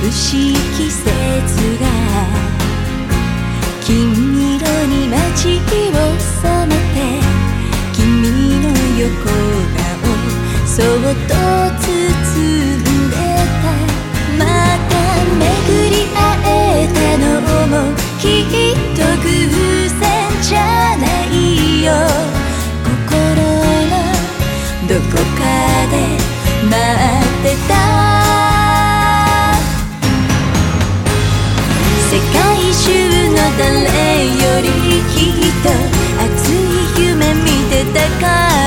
しい季節が金色に街を染めて、君の横顔そっと包んでた。また巡り会えたのもきっと偶然じゃないよ。心のどこかで待ってた。世界中の誰よりきっと熱い夢見てたから、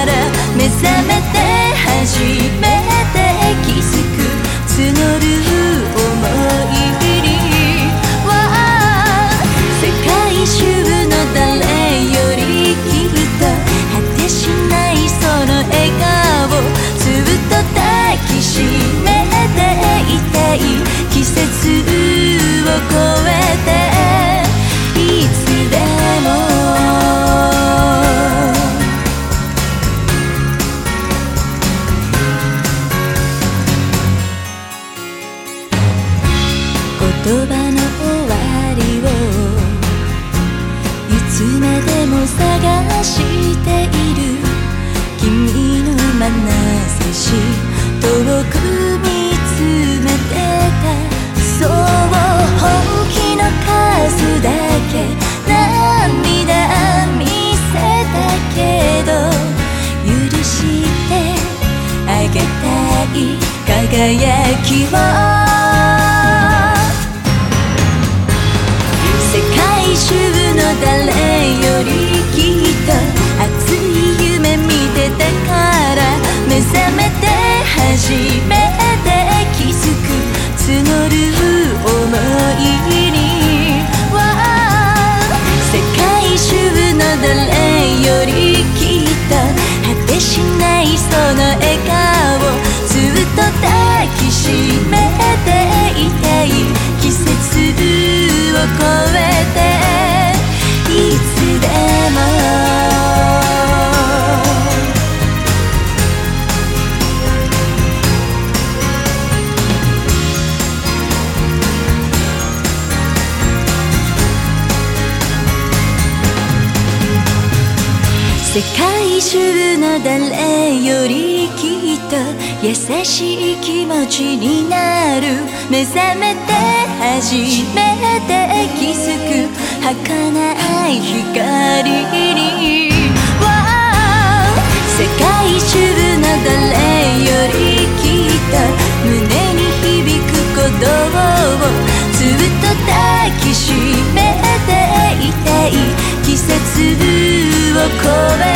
目覚めて初めて気づく募る想いには、世界中の誰よりきっと果てしないその笑顔、ずっと抱きしめていたい。季節を超えていつでも言葉の終わりをいつまでも探している。君の眼差し遠く見つめてた。そう本気の数だけ涙見せたけど、許してあげたい輝きを。世界中の誰よりきっと熱い夢見てたから、目覚めて初めて気づく募る想いには、世界中の誰よりきっと果てしないその笑顔、ずっと抱きしめていたい。季節を超えていつでも世界中の誰よりきっと優しい気持ちになる。目覚めて初めて気づく儚い光に、世界中の誰よりきっと胸に響く鼓動をずっと抱きしめていたい。季節を超え